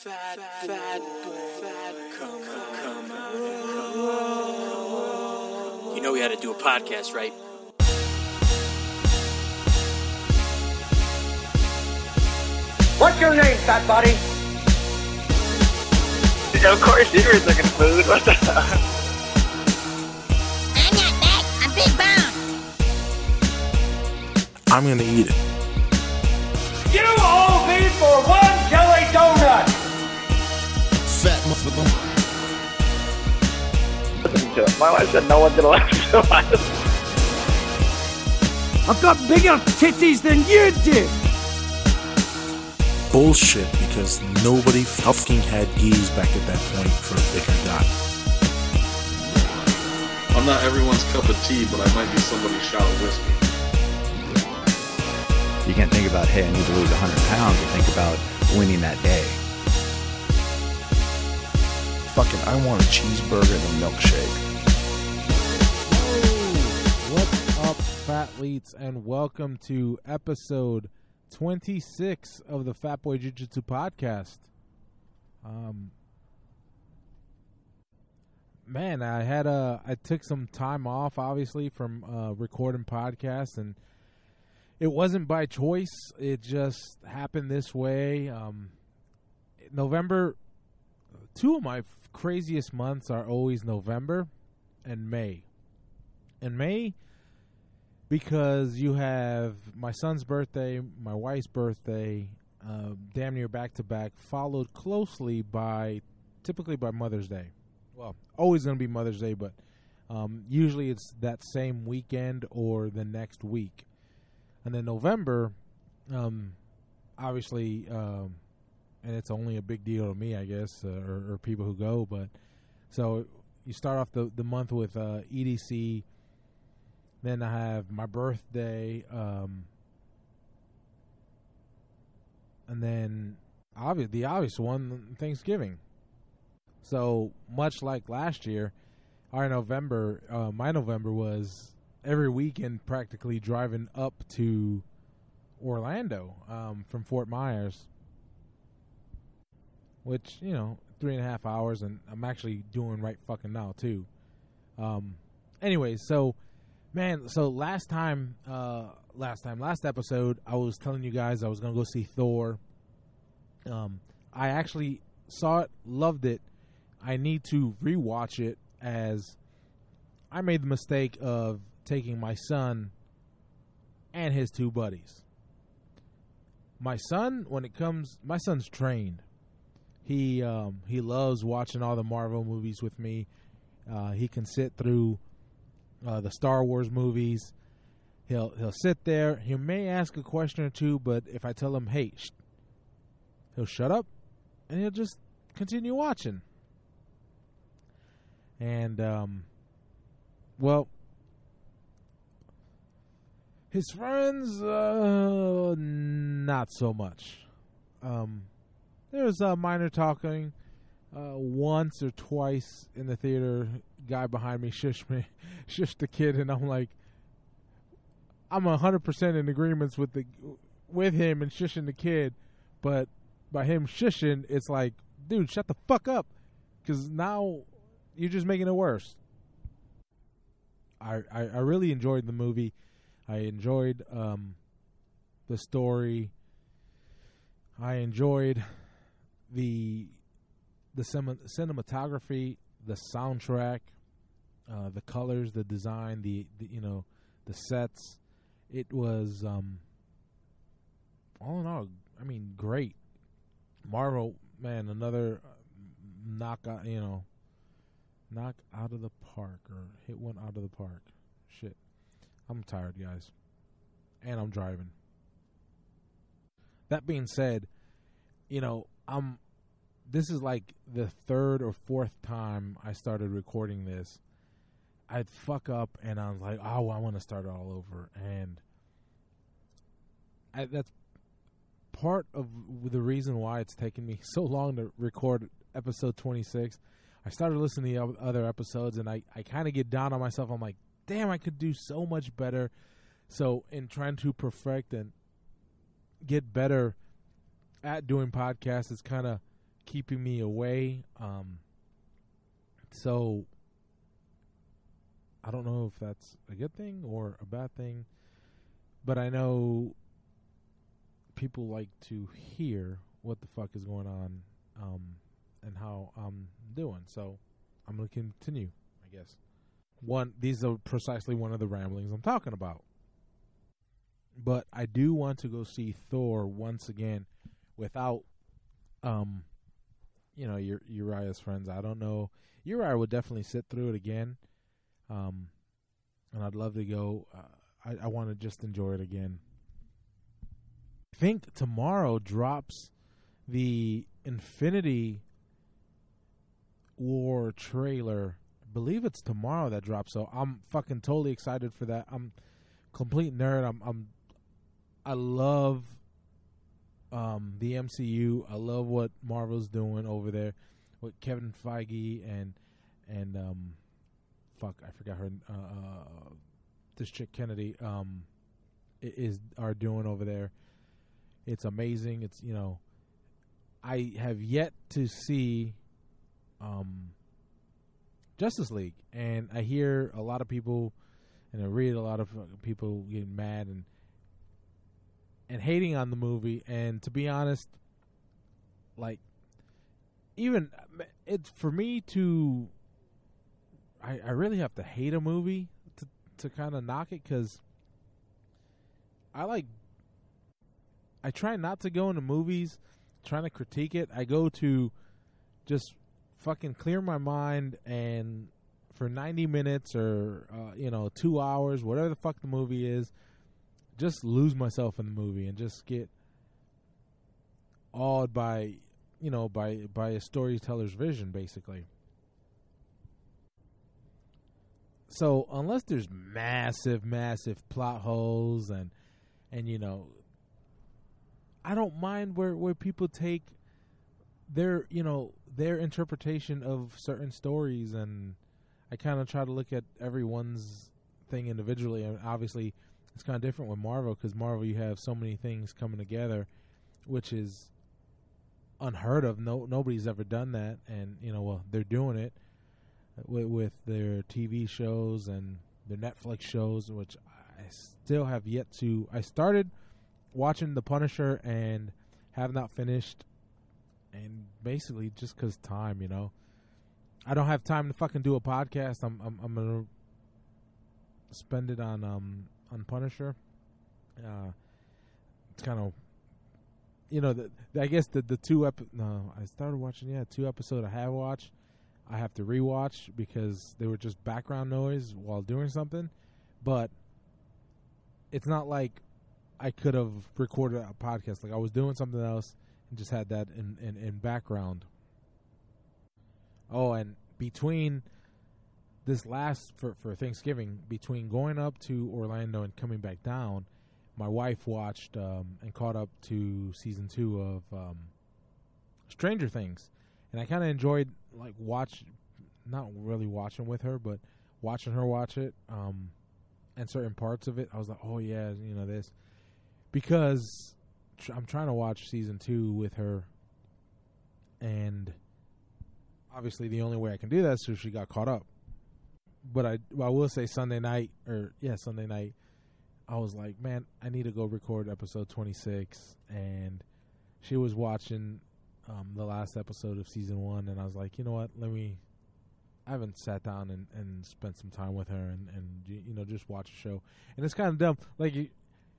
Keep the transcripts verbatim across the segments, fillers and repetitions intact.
Fat, fat, fat, come, come, You know we had to do a podcast, right? What's your name, fat body? Of course you were looking food. What the hell? I'm not fat. I'm big boned. I'm gonna eat it. You owe me for one jelly donut! Fat motherfucker. Listen to it. My wife said no one's gonna listen to us. I've got bigger titties than you do! Bullshit, because nobody fucking had geese back at that point for a bigger guy. I'm not everyone's cup of tea, but I might be somebody's shot of whiskey. You can't think about, hey, I need to lose one hundred pounds, and think about winning that day. Fucking, I want a cheeseburger and a milkshake. What's up, Fatleets, and welcome to episode twenty-six of the Fat Boy Jiu-Jitsu podcast. Um, man, I had a I took some time off, obviously, from uh, recording podcasts, and it wasn't by choice. It just happened this way. Um, November, two of my f- craziest months are always November and May. In May, because you have my son's birthday, my wife's birthday, uh, damn near back-to-back, followed closely by, typically by Mother's Day. Well, always going to be Mother's Day, but um, usually it's that same weekend or the next week. And then November, um, obviously, um, and it's only a big deal to me, I guess, uh, or, or people who go, but so you start off the, the month with uh, E D C. Then I have my birthday, um, and then obvious, the obvious one, Thanksgiving. So much like last year, our November, uh, my November was every weekend practically driving up to Orlando um, from Fort Myers, which, you know, three and a half hours, and I'm actually doing right fucking now too. Um, anyways, so. Man, so last time, uh, last time, last episode, I was telling you guys I was going to go see Thor. Um, I actually saw it, loved it. I need to rewatch it, as I made the mistake of taking my son and his two buddies. My son, when it comes, my son's trained. He, um, he loves watching all the Marvel movies with me. Uh, he can sit through Uh, the Star Wars movies. He'll he'll sit there. He may ask a question or two, but if I tell him, hey, sh-, he'll shut up, and he'll just continue watching. And, um, well, his friends, uh, not so much. Um, there was a minor talking uh, once or twice in the theater. Guy behind me shushed me, shushed the kid, and I'm like, I'm a hundred percent in agreement with the with him and shushing the kid, but by him shushing, it's like, dude, shut the fuck up, because now you're just making it worse. I, I I really enjoyed the movie. I enjoyed um, the story. I enjoyed the the cin- cinematography, the soundtrack. Uh, the colors, the design, the, the you know, the sets. It was, um, all in all, I mean, great. Marvel, man, another knock out, you know, knock out of the park, or hit one out of the park. Shit. I'm tired, guys. And I'm driving. That being said, you know, I'm, this is like the third or fourth time I started recording this. I'd fuck up, and I was like, oh, I want to start all over. And I, that's part of the reason why it's taken me so long to record episode twenty-six. I started listening to other episodes, and I, I kind of get down on myself. I'm like, damn, I could do so much better. So in trying to perfect and get better at doing podcasts, it's kind of keeping me away. Um, so I don't know if that's a good thing or a bad thing, but I know people like to hear what the fuck is going on, um, and how I'm doing. So I'm going to continue, I guess. One, these are precisely one of the ramblings I'm talking about. But I do want to go see Thor once again without, um, you know, Ur- Uriah's friends. I don't know. Uriah would definitely sit through it again. Um, and I'd love to go. Uh, I, I want to just enjoy it again. I think tomorrow drops the Infinity War trailer. I believe it's tomorrow that drops, so I'm fucking totally excited for that. I'm complete nerd. I'm, I'm I love um, the M C U. I love what Marvel's doing over there with Kevin Feige and and um, fuck, I forgot her. Uh, uh, this chick Kennedy um, is are doing over there. It's amazing. It's, you know, I have yet to see um, Justice League, and I hear a lot of people, and I read a lot of people getting mad and and hating on the movie. And to be honest, like, even it's for me to, I, I really have to hate a movie to to kind of knock it, because I like. I try not to go into movies trying to critique it. I go to just fucking clear my mind, and for ninety minutes or, uh, you know, two hours, whatever the fuck the movie is, just lose myself in the movie and just get awed by, you know, by, by a storyteller's vision, basically. So unless there's massive, massive plot holes and, and, you know, I don't mind where, where people take their, you know, their interpretation of certain stories, and I kind of try to look at everyone's thing individually. And obviously, it's kind of different with Marvel, because Marvel, you have so many things coming together, which is unheard of. No, nobody's ever done that, and you know, well, they're doing it with, with their T V shows and their Netflix shows, which I still have yet to. I started watching The Punisher and have not finished, and basically just because time, you know, I don't have time to fucking do a podcast. I'm I'm, I'm gonna spend it on um on Punisher. Uh, it's kind of, you know, the, the, I guess the the two ep no I started watching yeah two episodes I have watched. I have to rewatch because they were just background noise while doing something, but it's not like I could have recorded a podcast. Like, I was doing something else and just had that in, in, in background. Oh, and between this last, for, for Thanksgiving, between going up to Orlando and coming back down, my wife watched um, and caught up to season two of um, Stranger Things. And I kind of enjoyed, like, watch, not really watching with her, but watching her watch it, um, and certain parts of it. I was like, oh, yeah, you know, this. Because tr- I'm trying to watch season two with her, and obviously the only way I can do that is if she got caught up. But I, well, I will say Sunday night, or yeah, Sunday night, I was like, man, I need to go record episode twenty-six, and she was watching um, the last episode of season one, and I was like, you know what, let me, I haven't sat down and, and spent some time with her and, and, you know, just watch a show. And it's kind of dumb. Like, you,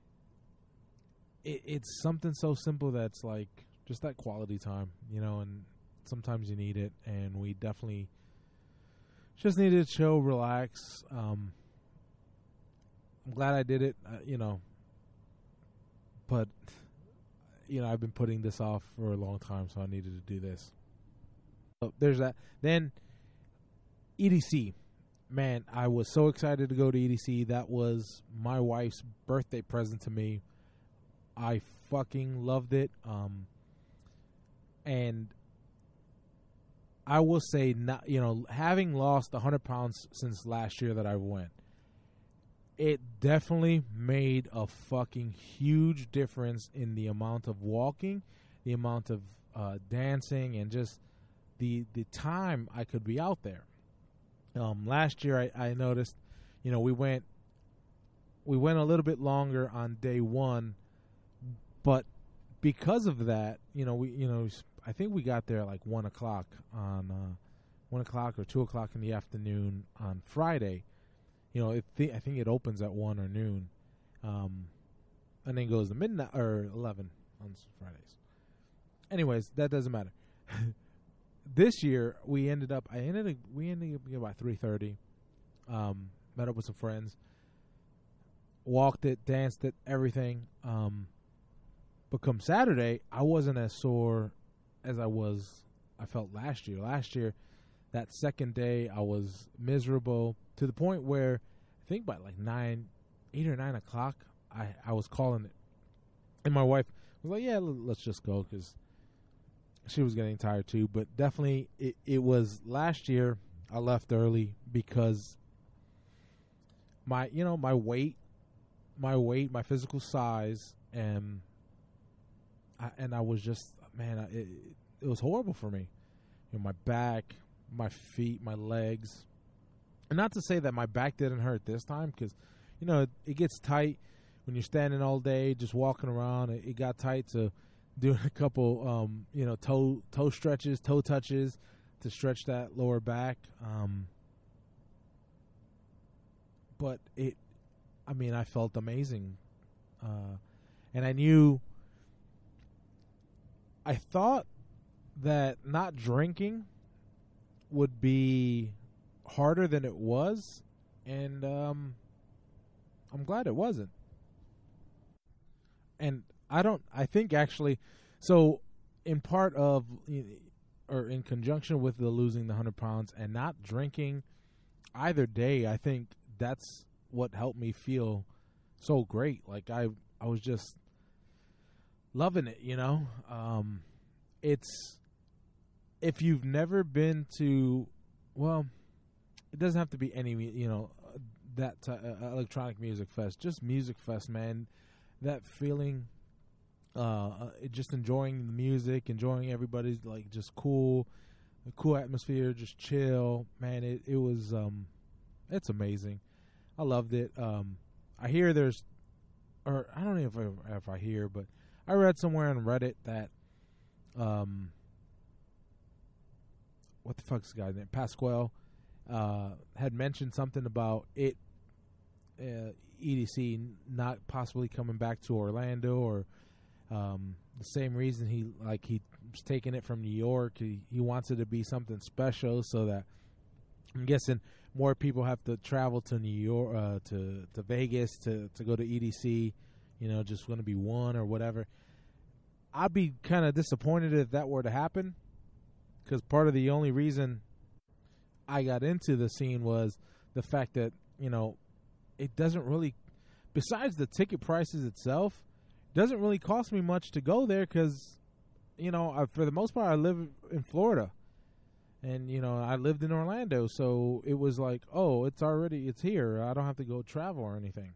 it, it's something so simple that's like just that quality time, you know, and sometimes you need it, and we definitely just needed to chill, relax. Um, I'm glad I did it, uh, you know, but, you know, I've been putting this off for a long time, so I needed to do this. So there's that. Then E D C. Man, I was so excited to go to E D C. That was my wife's birthday present to me. I fucking loved it. Um, and I will say, not, you know, having lost one hundred pounds since last year that I went, it definitely made a fucking huge difference in the amount of walking, the amount of uh, dancing, and just the the time I could be out there. Um, last year, I, I noticed, you know, we went we went a little bit longer on day one, but because of that, you know, we you know I think we got there at like one o'clock on uh, one o'clock or two o'clock in the afternoon on Friday. You know, it th- I think it opens at one or noon, um, and then goes to midnight or eleven on Fridays. Anyways, that doesn't matter. This year we ended up. I ended up. We ended up about three thirty. Um, met up with some friends, walked it, danced it, everything. Um, but come Saturday, I wasn't as sore as I was. I felt last year. Last year, that second day, I was miserable to the point where I think by like nine, eight or nine o'clock, I I was calling it, and my wife was like, "Yeah, l- let's just go," because she was getting tired too. But definitely, it, it was last year. I left early because my, you know, my weight, my weight, my physical size, and I, and I was just, man, I, it, it was horrible for me. You know, my back, my feet, my legs, and not to say that my back didn't hurt this time, because, you know, it, it gets tight when you're standing all day, just walking around. It, it got tight, so doing a couple, um, you know, toe toe stretches, toe touches to stretch that lower back. Um, but it, I mean, I felt amazing. Uh, and I knew, I thought that not drinking would be harder than it was. And um, I'm glad it wasn't. And I don't, I think actually, so in part of, or in conjunction with the losing the one hundred pounds and not drinking either day, I think that's what helped me feel so great. Like I, I was just loving it, you know. Um, it's, if you've never been to, well, it doesn't have to be any, you know, that t- uh, electronic music fest, just music fest, man. That feeling, uh, uh, just enjoying the music, enjoying everybody's like just cool, a cool atmosphere, just chill, man. It it was, um, it's amazing. I loved it. Um, I hear there's, or I don't know if I, if I hear, but I read somewhere on Reddit that, um, what the fuck's the guy's name? Pasquale, uh, had mentioned something about it. Uh, E D C not possibly coming back to Orlando, or um, the same reason he like he was taking it from New York. He he wants it to be something special, so that I'm guessing more people have to travel to New York, uh, to to Vegas to to go to E D C. You know, just going to be one or whatever. I'd be kind of disappointed if that were to happen, because part of the only reason I got into the scene was the fact that, you know, it doesn't really, besides the ticket prices itself, it doesn't really cost me much to go there because, you know, I, for the most part, I live in Florida. And, you know, I lived in Orlando, so it was like, oh, it's already, it's here. I don't have to go travel or anything.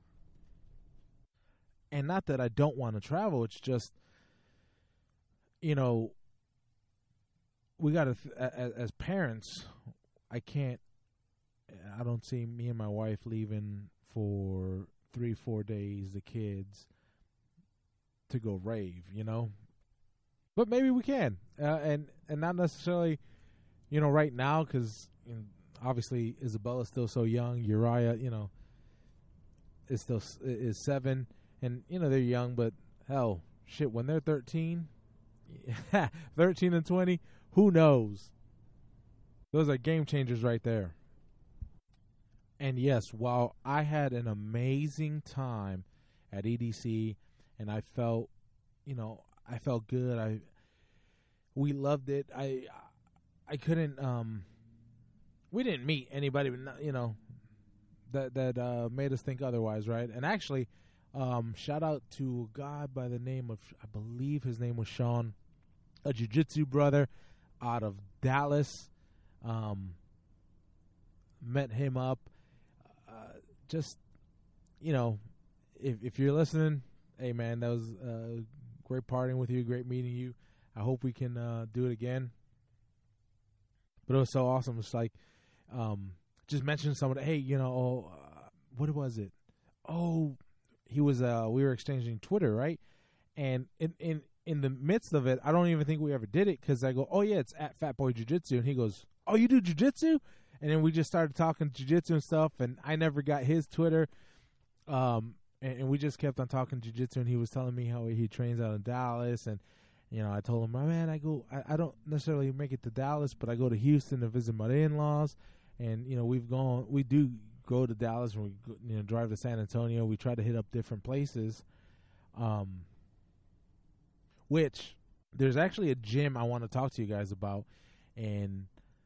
And not that I don't want to travel, it's just, you know, we got to, th- as, as parents, I can't, I don't see me and my wife leaving for three, four days, the kids, to go rave, you know? But maybe we can. Uh, and, and not necessarily, you know, right now, because you know, obviously Isabella's still so young. Uriah, you know, is still is seven. And, you know, they're young, but hell, shit, when they're thirteen, thirteen and twenty, who knows? Those are game changers right there. And yes, while I had an amazing time at E D C, and I felt, you know, I felt good. I we loved it. I I couldn't. Um, we didn't meet anybody, you know, that that uh, made us think otherwise, right? And actually, um, shout out to a guy by the name of, I believe his name was Sean, a jiu-jitsu brother out of Dallas. Um, met him up. Uh, just, you know, if if you're listening, hey man, that was uh, great partying with you, great meeting you. I hope we can uh, do it again. But it was so awesome. It's like um, just mentioning someone. Hey, you know, oh, uh, what was it? Oh, he was. Uh, we were exchanging Twitter, right? And in in in the midst of it, I don't even think we ever did it because I go, oh yeah, it's at Fat Boy Jiu Jitsu, and he goes, oh, you do Jiu Jitsu? And then we just started talking Jiu Jitsu and stuff, and I never got his Twitter. Um, and, and we just kept on talking Jiu Jitsu, and he was telling me how he trains out in Dallas, and you know, I told him, my man, I go, I, I don't necessarily make it to Dallas, but I go to Houston to visit my in-laws, and you know, we've gone, we do go to Dallas, and we go, you know, drive to San Antonio. We try to hit up different places. Um, which there's actually a gym I want to talk to you guys about in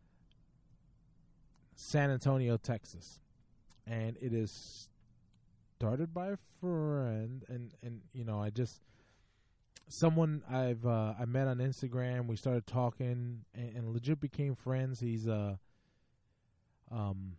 San Antonio, Texas, and it is started by a friend, and and you know, I just. Someone I've uh, I met on Instagram. We started talking and, and legit became friends. He's uh, um,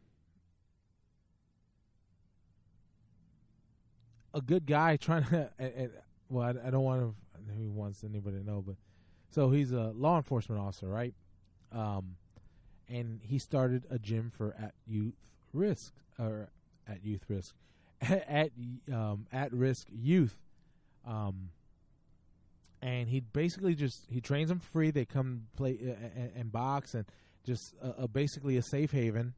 a good guy. Trying to and, and, well, I, I don't want to. He wants anybody to know, but so he's a law enforcement officer, right? Um, and he started a gym for at youth risk or at youth risk at um, at risk youth. Um. And he basically just he trains them free. They come play uh, and, and box, and just uh, uh, basically a safe haven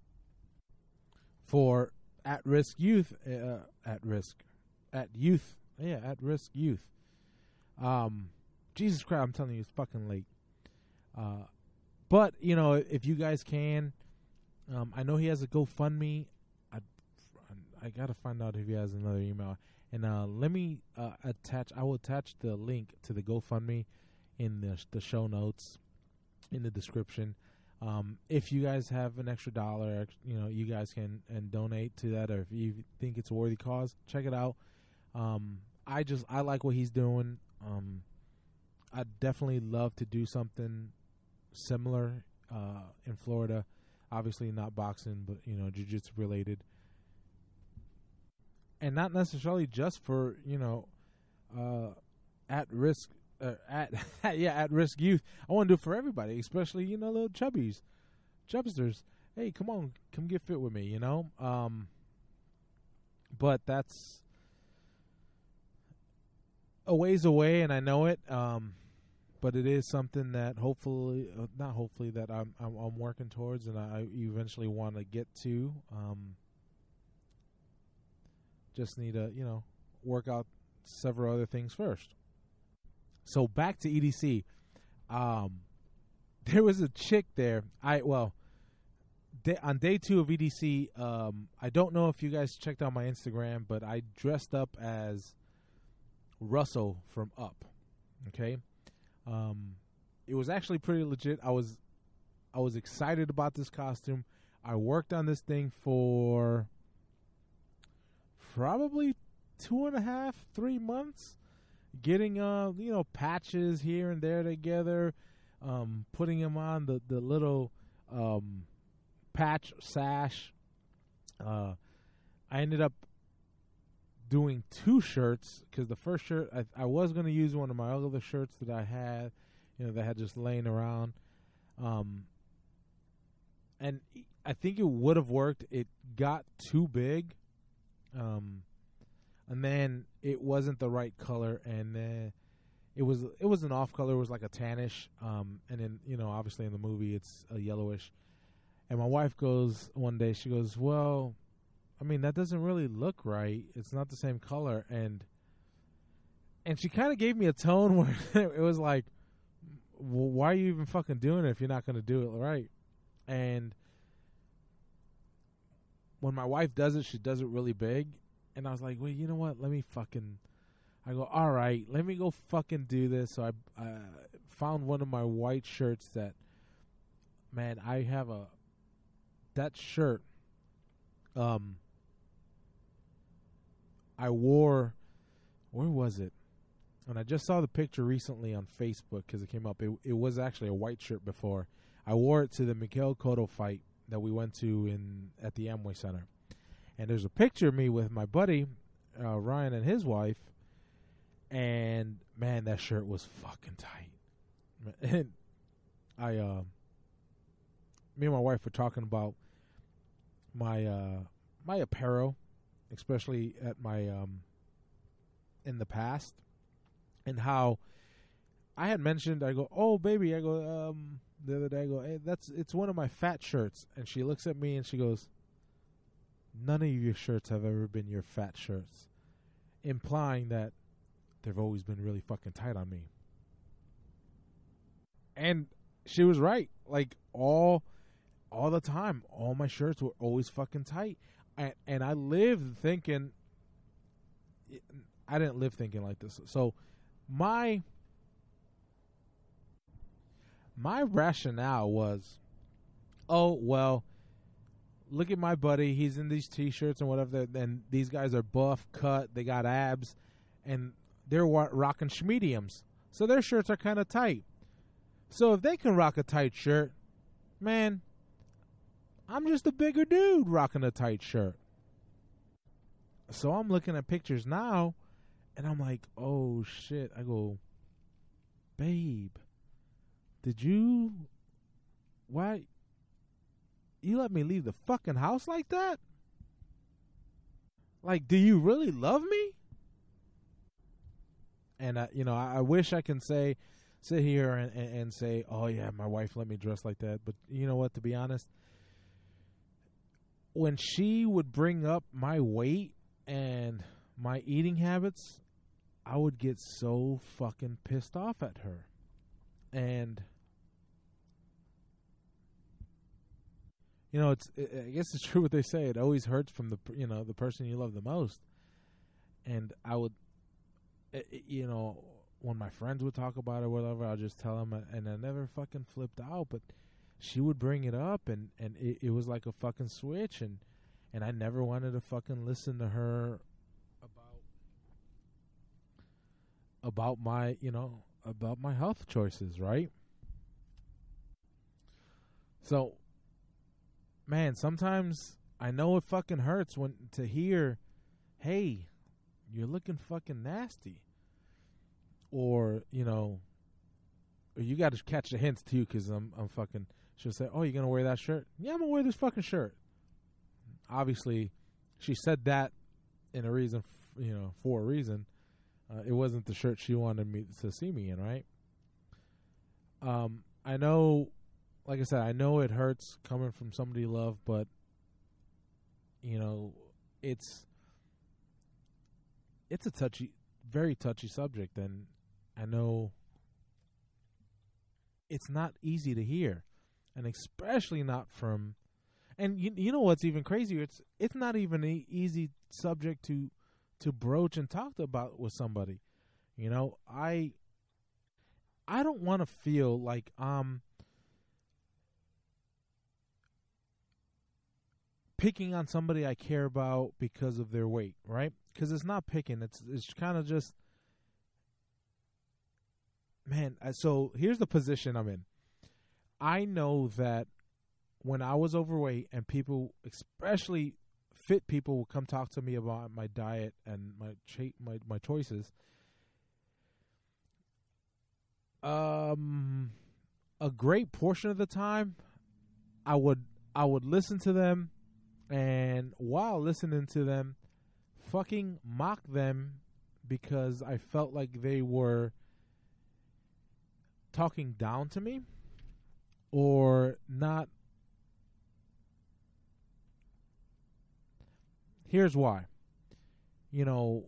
for at-risk youth. Uh, at risk, at youth, yeah, at-risk youth. Um, Jesus Christ, I'm telling you, it's fucking late. Uh, but you know, if you guys can, um, I know he has a GoFundMe. I I gotta find out if he has another email. And uh, let me uh, attach. I will attach the link to the GoFundMe in the the show notes, in the description. Um, if you guys have an extra dollar, you know, you guys can and donate to that, or if you think it's a worthy cause, check it out. Um, I just I like what he's doing. Um, I'd definitely love to do something similar uh, in Florida. Obviously not boxing, but you know, jiu-jitsu related. And not necessarily just for, you know, uh, at risk, uh, at yeah, at risk youth. I want to do it for everybody, especially, you know, little chubbies, chubsters. Hey, come on, come get fit with me, you know. Um, but that's a ways away, and I know it. Um, but it is something that hopefully, uh, not hopefully, that I'm, I'm I'm working towards, and I eventually want to get to. Um, Just need to, you know, work out several other things first. So back to E D C. Um, there was a chick there. I well, day, on day two of E D C. Um, I don't know if you guys checked out my Instagram, but I dressed up as Russell from Up. Okay, um, it was actually pretty legit. I was, I was excited about this costume. I worked on this thing for probably two and a half, three months, getting uh, you know, patches here and there together, um, putting them on the the little um, patch sash. Uh, I ended up doing two shirts because the first shirt I, I was going to use one of my other shirts that I had, you know, that had just laying around, um, and I think it would have worked. It got too big. Um, and then it wasn't the right color, and uh, it was it was an off color. It was like a tannish. Um, and then, you know, obviously in the movie it's a yellowish. And my wife goes one day, she goes, "Well, I mean, that doesn't really look right. It's not the same color." And and she kind of gave me a tone where it was like, well, "Why are you even fucking doing it if you're not going to do it right?" And when my wife does it, she does it really big. And I was like, well, you know what? Let me fucking... I go, all right, let me go fucking do this. So I, I found one of my white shirts that, man, I have a... That shirt, um, I wore... Where was it? And I just saw the picture recently on Facebook because it came up. It, it was actually a white shirt before. I wore it to the Miguel Cotto fight that we went to in at the Amway Center. And there's a picture of me with my buddy, uh, Ryan, and his wife. And, man, that shirt was fucking tight. And I, uh, me and my wife were talking about my uh, my apparel, especially at my um, in the past, and how I had mentioned. I go, oh baby, I go um, the other day. I go, hey, that's it's one of my fat shirts, and she looks at me and she goes, none of your shirts have ever been your fat shirts, implying that they've always been really fucking tight on me. And she was right. Like all, all the time, all my shirts were always fucking tight. And, and I lived thinking, I didn't live thinking like this. So my, my rationale was, oh, well, look at my buddy. He's in these T-shirts and whatever. And these guys are buff, cut. They got abs. And they're rocking schmediums. So their shirts are kind of tight. So if they can rock a tight shirt, man, I'm just a bigger dude rocking a tight shirt. So I'm looking at pictures now, and I'm like, oh, shit. I go, babe, did you, why, you let me leave the fucking house like that? Like, do you really love me? And, uh, you know, I, I wish I can say, sit here and, and, and say, oh, yeah, my wife let me dress like that. But you know what, to be honest, when she would bring up my weight and my eating habits, I would get so fucking pissed off at her. And, you know, it's it, I guess it's true what they say. It always hurts from the, you know, the person you love the most. And I would, it, you know, when my friends would talk about it or whatever, I'll just tell them, and I never fucking flipped out. But she would bring it up, and, and it, it was like a fucking switch, and and I never wanted to fucking listen to her about about my, you know, about my health choices, right? So, man, sometimes I know it fucking hurts when to hear, hey, you're looking fucking nasty. Or, you know, or you got to catch the hints too, because I'm, I'm fucking, she'll say, oh, you're going to wear that shirt? Yeah, I'm going to wear this fucking shirt. Obviously, she said that in a reason, f- you know, for a reason. Uh, it wasn't the shirt she wanted me to see me in, right? Um, I know, like I said, I know it hurts coming from somebody you love, but, you know, it's, it's a touchy, very touchy subject, and I know it's not easy to hear, and especially not from, and you you know what's even crazier? It's it's not even an easy subject to to broach and talk about with somebody. You know, I I don't want to feel like I'm picking on somebody I care about because of their weight, right? Because it's not picking. It's it's kind of just, man. So here's the position I'm in. I know that when I was overweight and people, especially fit people, would come talk to me about my diet and my cha- my my choices, um, a great portion of the time, I would I would listen to them, and while listening to them, fucking mock them because I felt like they were talking down to me or not. Here's why. You know,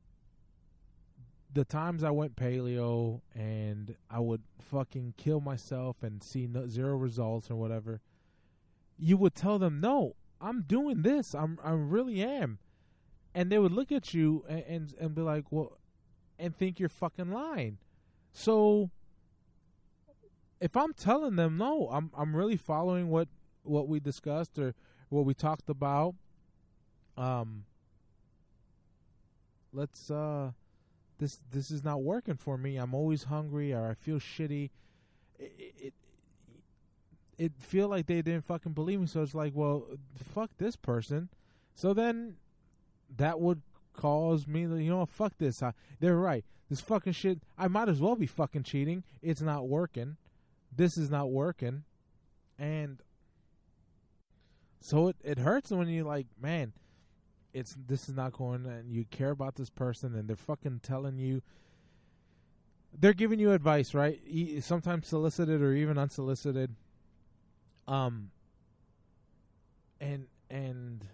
the times I went paleo and I would fucking kill myself and see no, zero results or whatever, you would tell them, no, I'm doing this. I'm, I really am. And they would look at you and, and, and be like, well, and think you're fucking lying. So if I'm telling them, no, I'm, I'm really following what, what we discussed or what we talked about, um, let's, uh, this, this is not working for me. I'm always hungry or I feel shitty. It, it, it feel like they didn't fucking believe me. So it's like, well, fuck this person. So then that would cause me to, you know, fuck this. I, they're right. This fucking shit, I might as well be fucking cheating. It's not working. This is not working. And so it, it hurts when you're like, man, it's this is not going, and you care about this person, and they're fucking telling you, they're giving you advice, right? Sometimes solicited or even unsolicited. Um, and and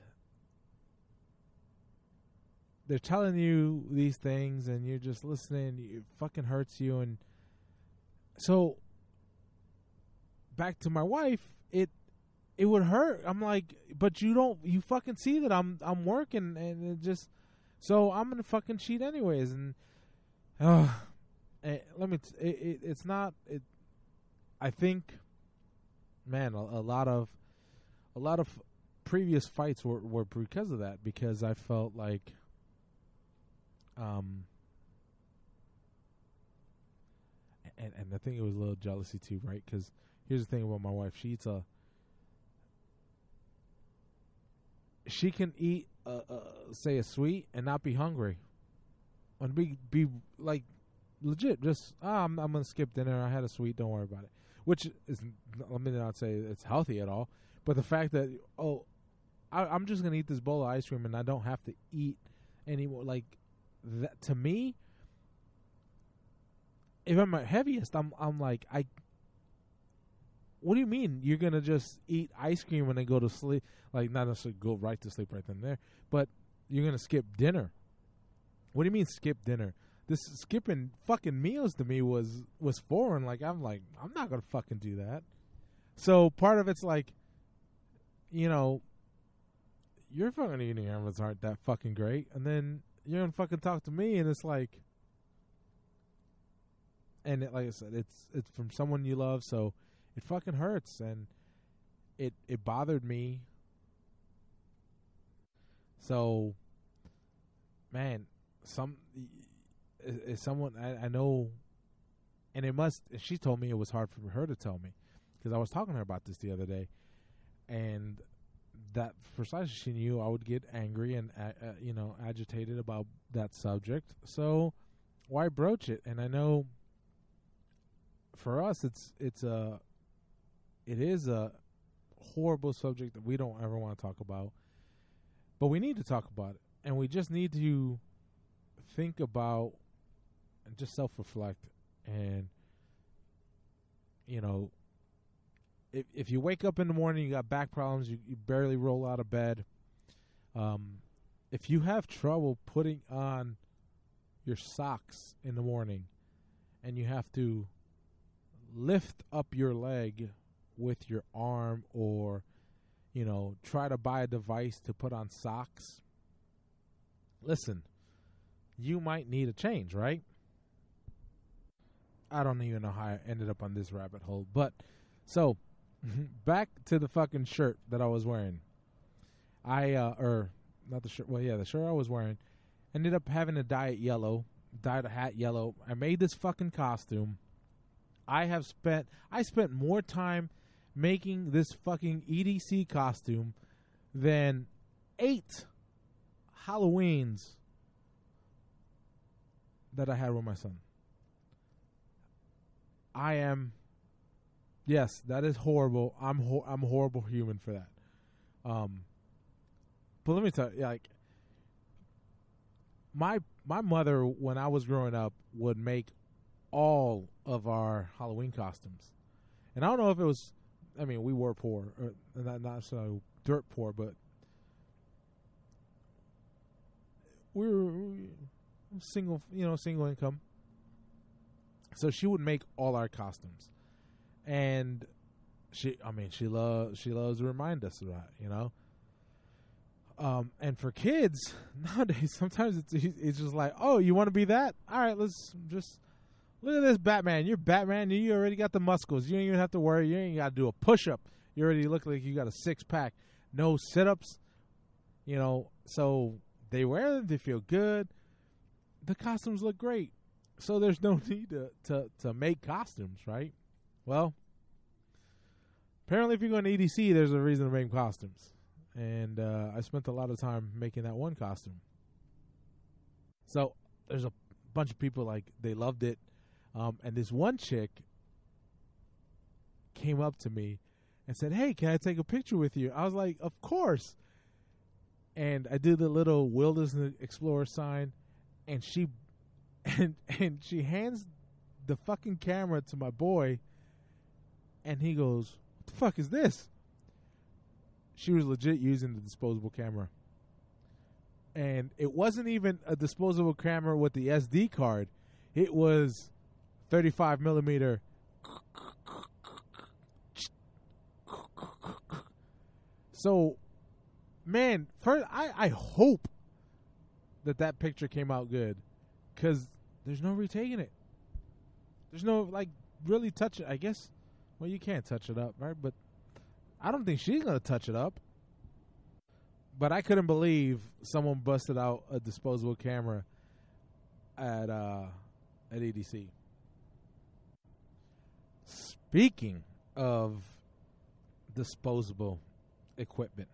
they're telling you these things, and you're just listening. It fucking hurts you, and so back to my wife, it it would hurt. I'm like, but you don't, you fucking see that I'm I'm working, and it just, so I'm gonna fucking cheat anyways, and uh, let me. T- it, it, it's not. It. I think, man, a, a lot of, a lot of previous fights were were because of that. Because I felt like, um, and and I think it was a little jealousy too, right? Because here's the thing about my wife: she eats a. She can eat, uh, uh, say, a sweet and not be hungry, and be be like legit. Just ah, I'm I'm gonna skip dinner. I had a sweet. Don't worry about it. Which is, let me not say it's healthy at all, but the fact that oh, I, I'm just gonna eat this bowl of ice cream and I don't have to eat anymore. Like that to me, if I'm at heaviest, I'm I'm like I. What do you mean you're gonna just eat ice cream and then go to sleep? Like not necessarily go right to sleep right then and there, but you're gonna skip dinner. What do you mean skip dinner? This skipping fucking meals to me was was foreign. Like I'm like I'm not gonna fucking do that. So part of it's like, you know, your fucking eating habits aren't that fucking great, and then you're gonna fucking talk to me, and it's like, and it, like I said, it's it's from someone you love, so. It fucking hurts, and it it bothered me. So, man, some is, is someone I, I know, and it must. She told me it was hard for her to tell me because I was talking to her about this the other day, and that precisely she knew I would get angry and uh, uh, you know agitated about that subject. So, why broach it? And I know for us, it's it's a. It is a horrible subject that we don't ever want to talk about, but we need to talk about it, and we just need to think about and just self-reflect. And you know, if if you wake up in the morning, you got back problems, you, you barely roll out of bed. Um, if you have trouble putting on your socks in the morning, and you have to lift up your leg with your arm, or you know, try to buy a device to put on socks, listen, you might need a change, right? I don't even know how I ended up on this rabbit hole, but so back to the fucking shirt that I was wearing. I uh or not the shirt, well yeah, the shirt I was wearing, ended up having to dye it yellow, dyed a hat yellow. I made this fucking costume. I have spent I spent more time making this fucking E D C costume than eight Halloweens that I had with my son. I am, yes, that is horrible. I'm ho- I'm a horrible human for that. Um, but let me tell you, like, my my mother, when I was growing up, would make all of our Halloween costumes, and I don't know if it was. I mean, we were poor, or not not so dirt poor, but we were single, you know, single income. So she would make all our costumes, and she, I mean, she loves she loves to remind us of that, you know. Um, and for kids nowadays, sometimes it's it's just like, oh, you want to be that? All right, let's just. Look at this Batman. You're Batman. You already got the muscles. You don't even have to worry. You ain't got to do a push-up. You already look like you got a six-pack. No sit-ups. You know, so they wear them. They feel good. The costumes look great. So there's no need to, to, to make costumes, right? Well, apparently if you're going to E D C, there's a reason to make costumes. And uh, I spent a lot of time making that one costume. So there's a bunch of people like they loved it, um, and this one chick came up to me and said, "Hey, can I take a picture with you?" I was like, "Of course." And I did the little Wilderness Explorer sign, and she and and she hands the fucking camera to my boy, and he goes, "What the fuck is this?" She was legit using the disposable camera. And it wasn't even a disposable camera with the S D card. It was thirty-five millimeter. So, man, first, I, I hope that that picture came out good. Because there's no retaking it. There's no, like, really touch it. I guess, well, you can't touch it up, right? But I don't think she's going to touch it up. But I couldn't believe someone busted out a disposable camera at uh, at E D C. Speaking of disposable equipment,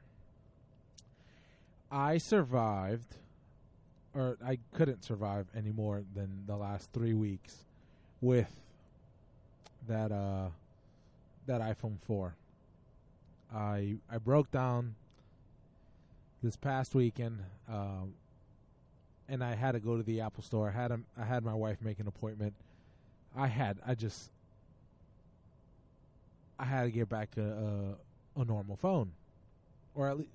I survived, or I couldn't survive any more than the last three weeks with that uh, that iPhone four. I I broke down this past weekend, um, and I had to go to the Apple store. I had a, I had my wife make an appointment. I had I just I had to get back a a, a normal phone, or at least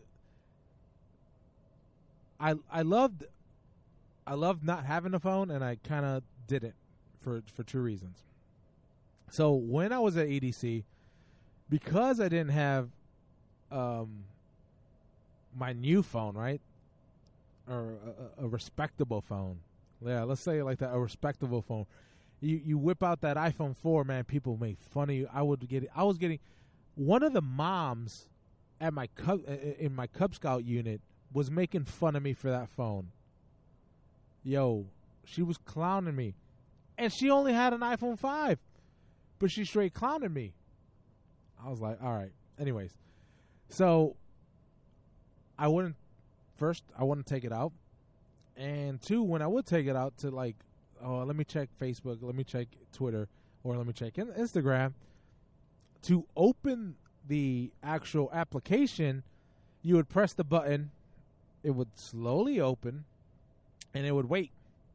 I I loved I loved not having a phone, and I kind of didn't for for two reasons. So when I was at E D C, because I didn't have um. my new phone, right? Or a, a respectable phone. Yeah, let's say it like that, a respectable phone. You you whip out that iPhone four, man, people make fun of you. I would get I was getting one of the moms at my Cub, in my Cub Scout unit was making fun of me for that phone. Yo, she was clowning me. And she only had an iPhone five. But she straight clowned me. I was like, all right. Anyways. So I wouldn't, first, I wouldn't take it out. And two, when I would take it out to like, oh, let me check Facebook, let me check Twitter, or let me check Instagram, to open the actual application, you would press the button, it would slowly open, and it would wait.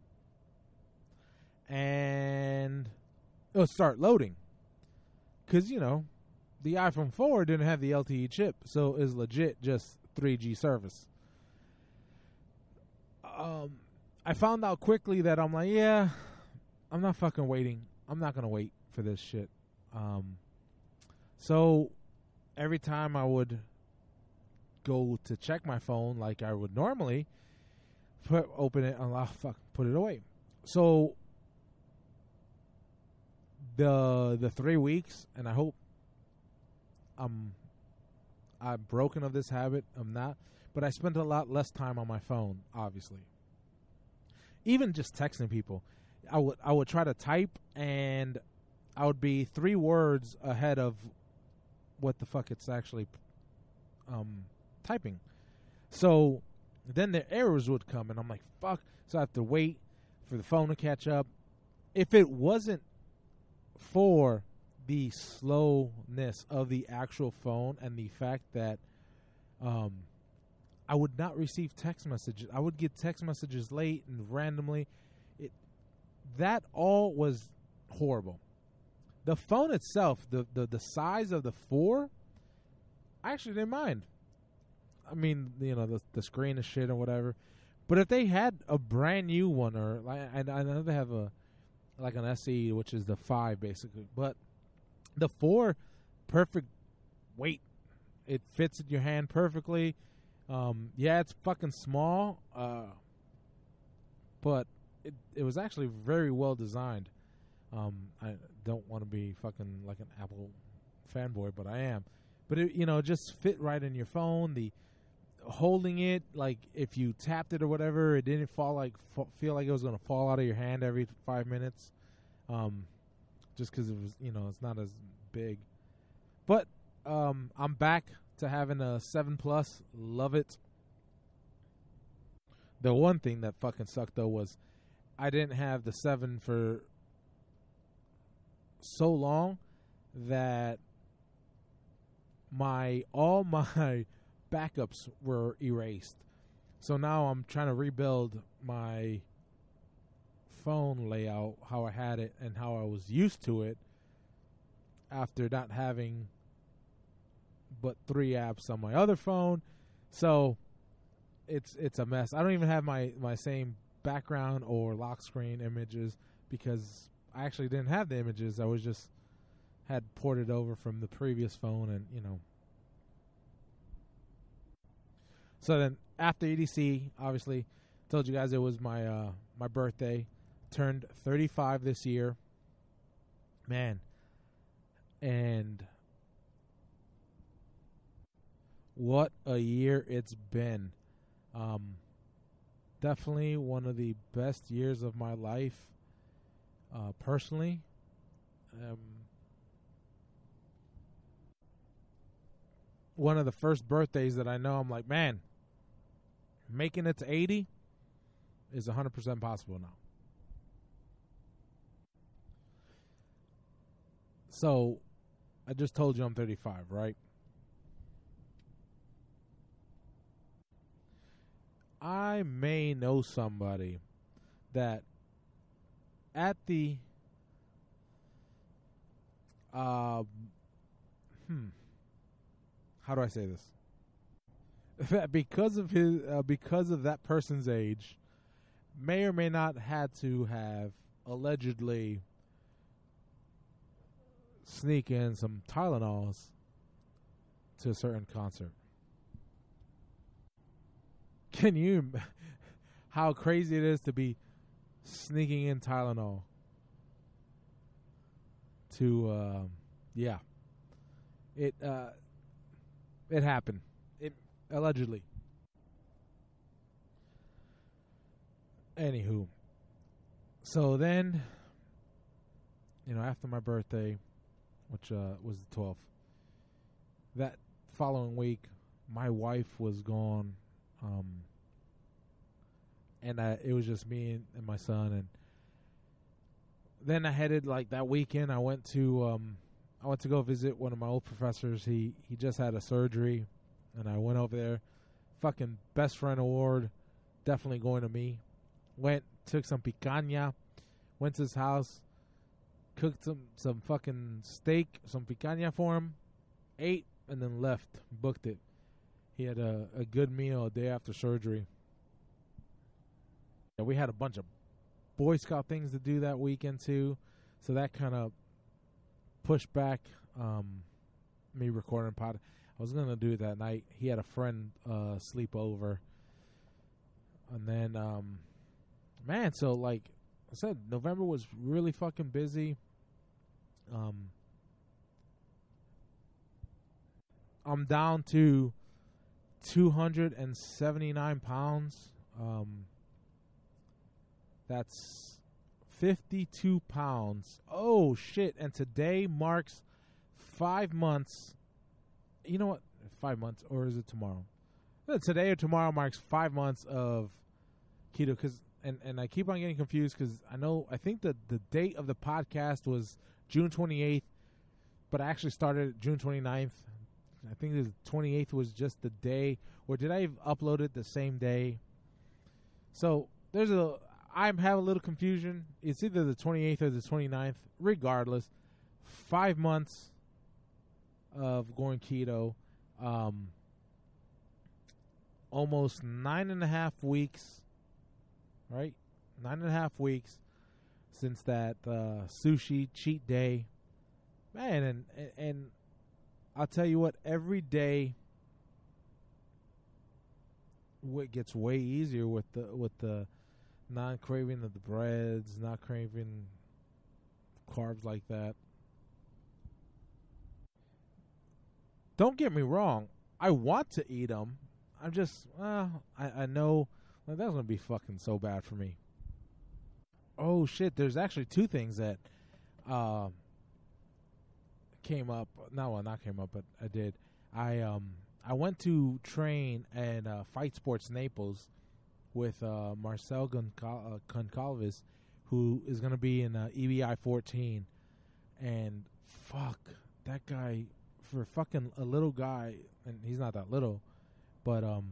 And it would start loading. Because, you know, the iPhone four didn't have the L T E chip, so it's legit just three G service. Um, I found out quickly that I'm like, yeah, I'm not fucking waiting. I'm not going to wait for this shit. Um, so every time I would go to check my phone like I would normally, put open it, unlock, fuck, put it away. So the the three weeks, and I hope I'm I'm broken of this habit. I'm not, but I spent a lot less time on my phone, obviously. Even just texting people, I would I would try to type, and I would be three words ahead of what the fuck it's actually um, typing. So then the errors would come, and I'm like, fuck. So I have to wait for the phone to catch up. If it wasn't for the slowness of the actual phone and the fact that um, I would not receive text messages. I would get text messages late and randomly. It that all was horrible. The phone itself, the, the, the size of the four, I actually didn't mind. I mean, you know, the the screen is shit or whatever. But if they had a brand new one, or like, I, I know they have a like an S E, which is the five basically, but the four, perfect weight. It fits in your hand perfectly. Um, yeah, it's fucking small, uh, but it it was actually very well designed. Um, I don't want to be fucking like an Apple fanboy, but I am. But it, you know, just fit right in your phone. The holding it, like if you tapped it or whatever, it didn't fall like f- feel like it was gonna fall out of your hand every five minutes. Um, just because it was, you know, it's not as big. But um, I'm back to having a seven Plus. Love it. The one thing that fucking sucked though was I didn't have the seven for so long that my all my backups were erased. So now I'm trying to rebuild my phone layout, how I had it and how I was used to it after not having but three apps on my other phone. So it's it's a mess. I don't even have my, my same background or lock screen images because I actually didn't have the images. I was just had ported over from the previous phone, and you know. So then after E D C, obviously, told you guys it was my uh, my birthday. Turned thirty-five this year. Man. And what a year it's been. Um, definitely one of the best years of my life, uh, personally. Um, one of the first birthdays that I know I'm like, man, making it to eighty is one hundred percent possible now. So, I just told you I'm thirty-five, right? I may know somebody that at the uh, hmm how do I say this? That because of his uh, because of that person's age, may or may not had to have allegedly sneak in some Tylenols to a certain concert. Can you, how crazy it is to be sneaking in Tylenol to, uh, yeah, it, uh, it happened. It, allegedly. Anywho, so then, you know, after my birthday, which uh, was the twelfth, that following week, my wife was gone. Um, and I, it was just me and, and my son, and then I headed like that weekend. I went to um, I went to go visit one of my old professors. He he just had a surgery, and I went over there. Fucking best friend award, definitely going to me. Went, took some picanha, went to his house, cooked some some fucking steak, some picanha for him, ate, and then left. Booked it. He had a, a good meal a day after surgery. And we had a bunch of Boy Scout things to do that weekend too, so that kind of pushed back um, me recording pod. I was gonna do it that night. He had a friend uh, sleep over, and then um, man, so like I said, November was really fucking busy. Um, I'm down to two hundred seventy-nine pounds. Um, that's fifty-two pounds. Oh, shit. And today marks five months. You know what? Five months, or is it tomorrow? No, today or tomorrow marks five months of keto. Cause, and, and I keep on getting confused because I know, I think that the date of the podcast was June twenty-eighth, but I actually started June twenty-ninth. I think the twenty-eighth was just the day, or did I upload it the same day? So there's a, I have a little confusion. It's either the twenty-eighth or the twenty-ninth. Regardless, five months of going keto, um, almost nine and a half weeks, right? Nine and a half weeks since that uh, sushi cheat day, man, and and. and I'll tell you what, every day it gets way easier with the with the non craving of the breads, not craving carbs like that. Don't get me wrong, I want to eat them. I'm just, uh, I, I know well, that's gonna be fucking so bad for me. Oh shit! There's actually two things that. Uh, came up no well not came up but I did I um I went to train at uh, Fight Sports Naples with uh, Marcel Goncal- uh, Goncalves, who is going to be in uh, E B I fourteen. And fuck, that guy, for fucking a little guy, and he's not that little, but um,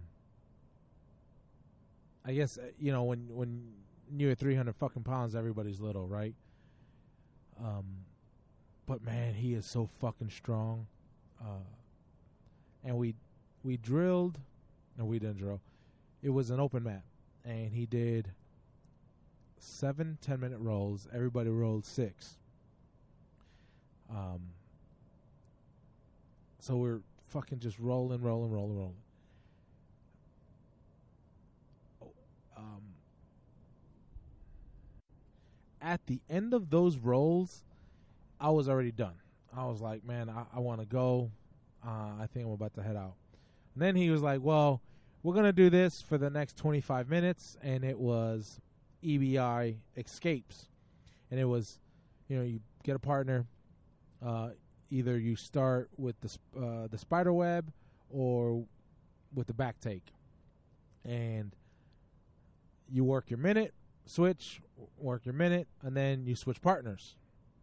I guess, you know, when when you're three hundred fucking pounds, everybody's little, right? Um, but man, he is so fucking strong. Uh, and we we drilled, no, we didn't drill. It was an open mat, and he did seven ten minute rolls. Everybody rolled six. Um. So we're fucking just rolling, rolling, rolling, rolling. Um. At the end of those rolls, I was already done. I was like, man, I, I want to go. Uh, I think I'm about to head out. And then he was like, well, we're going to do this for the next twenty-five minutes. And it was E B I escapes. And it was, you know, you get a partner. Uh, either you start with the uh, the spider web or with the back take. And you work your minute, switch, work your minute, and then you switch partners.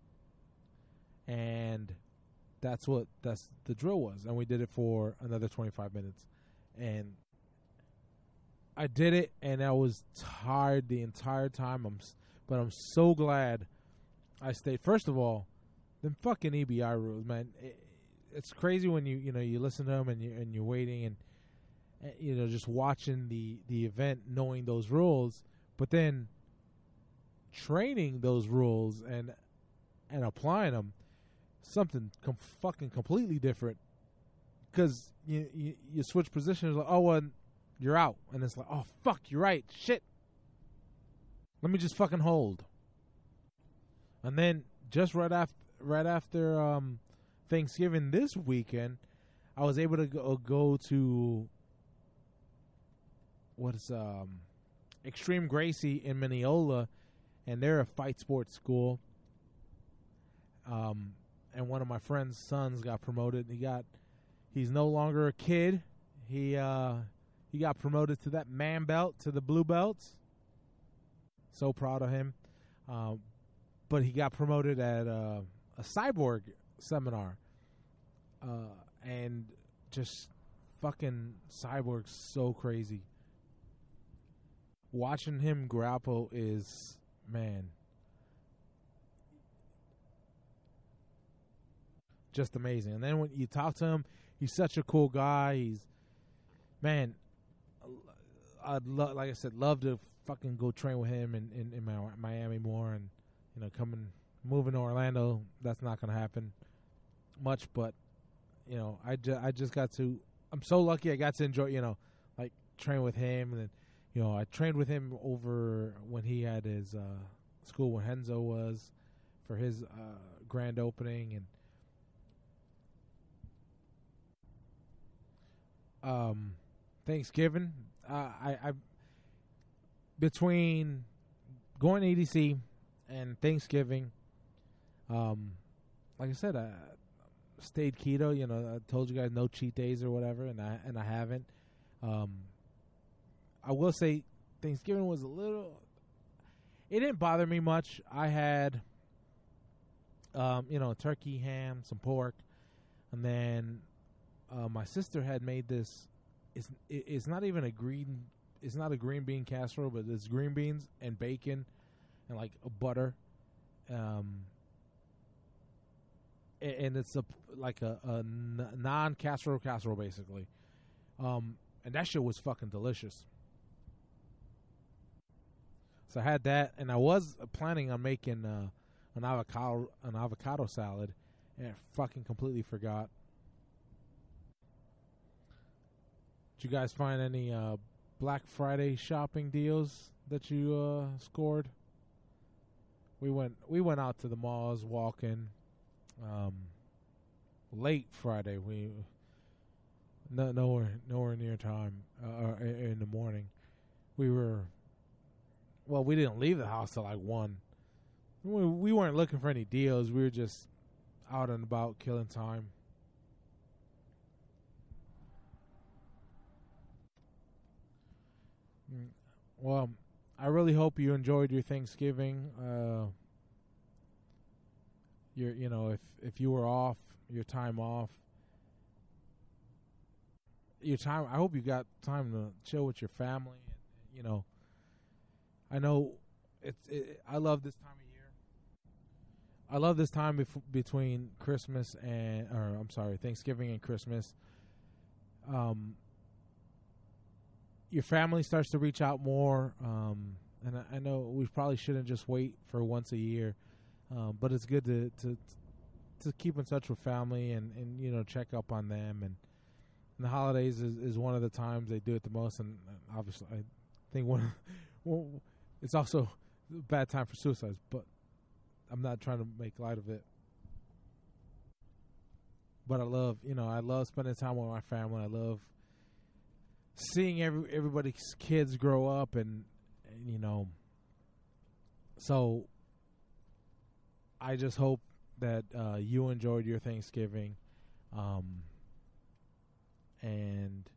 And that's what that's the drill was. And we did it for another twenty-five minutes. And I did it, and I was tired the entire time. I'm, but I'm so glad I stayed. First of all, them fucking E B I rules, man. It, it's crazy when you you know you listen to them and you and you're waiting and, and you know just watching the the event, knowing those rules, but then training those rules and and applying them, something com- fucking completely different. Because you, you you switch positions, like, oh, well, you're out, and it's like, oh fuck, you're right, shit. Let me just fucking hold. And then just right after right after um, Thanksgiving this weekend, I was able to go, go to what is um, Extreme Gracie in Mineola, and they're a fight sports school. Um, and one of my friend's sons got promoted. He got he's no longer a kid. He uh, he got promoted to that man belt, to the blue belts. So proud of him. Uh, but he got promoted at uh, a cyborg seminar, uh, and just fucking Cyborg's so crazy. Watching him grapple is, man, just amazing. And then when you talk to him, he's such a cool guy. He's, man, I'd lo- like I said, love to fucking go train with him in, in, in Miami more, and you know, coming moving to Orlando, that's not going to happen much. But you know, I, ju- I just got to. I'm so lucky I got to enjoy. You know, like train with him, and then you know I trained with him over when he had his uh, school when Henzo was for his uh, grand opening, and um, Thanksgiving. Uh, I, I between going to E D C and Thanksgiving. Um, like I said, I stayed keto. You know, I told you guys no cheat days or whatever, and I and I haven't. Um, I will say Thanksgiving was a little. It didn't bother me much. I had, um, you know, turkey, ham, some pork, and then uh, my sister had made this. It's it, it's not even a green. It's not a green bean casserole, but it's green beans and bacon and like a butter. Um. And it's a like a, a non casserole casserole basically, um, and that shit was fucking delicious. So I had that, and I was planning on making uh, an avocado an avocado salad, and I fucking completely forgot. Did you guys find any uh, Black Friday shopping deals that you uh, scored? We went we went out to the malls walking. Um, late Friday, we no nowhere nowhere near time uh, in the morning. We were well, we didn't leave the house till like one. We, we weren't looking for any deals. We were just out and about, killing time. Well, I really hope you enjoyed your Thanksgiving. Uh, your, you know, if if you were off, your time off, your time. I hope you got time to chill with your family. And, you know, I know it's. It, I love this time of year. I love this time bef- between Christmas and, or I'm sorry, Thanksgiving and Christmas. Um, your family starts to reach out more, um, and I, I know we probably shouldn't just wait for once a year, um, but it's good to, to to keep in touch with family and, and you know check up on them. And, and the holidays is, is one of the times they do it the most. And obviously, I think one, well, it's also a bad time for suicides, but I'm not trying to make light of it. But I love, you know, I love spending time with my family. I love seeing every everybody's kids grow up, and, and you know. So I just hope that uh, you enjoyed your Thanksgiving, um, and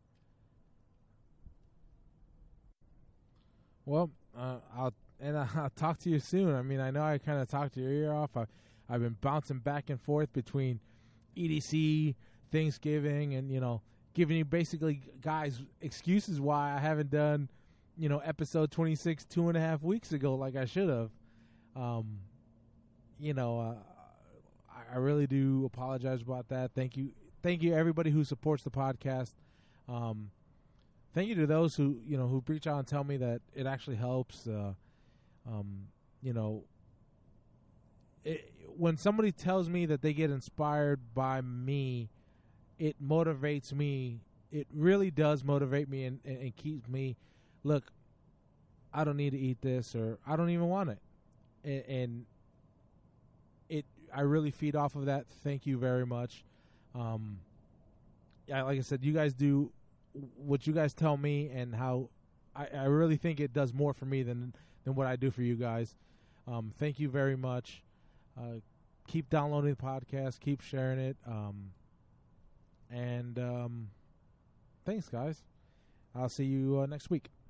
well, uh, I'll and I'll talk to you soon. I mean, I know I kind of talked your ear off. I, I've been bouncing back and forth between E D C, Thanksgiving, and, you know, giving you basically, guys, excuses why I haven't done, you know, episode twenty-six two and a half weeks ago like I should have. Um, you know, uh, I, I really do apologize about that. Thank you. Thank you, everybody who supports the podcast. Um, thank you to those who, you know, who reach out and tell me that it actually helps. Uh, um, you know, it, when somebody tells me that they get inspired by me, it motivates me. It really does motivate me and, and, and keeps me, look, I don't need to eat this, or I don't even want it. And, and it, I really feed off of that. Thank you very much. Um, yeah, like I said, you guys do what you guys tell me, and how I, I really think it does more for me than, than what I do for you guys. Um, thank you very much. Uh, keep downloading the podcast. Keep sharing it. Um, and um, thanks, guys. I'll see you uh, next week.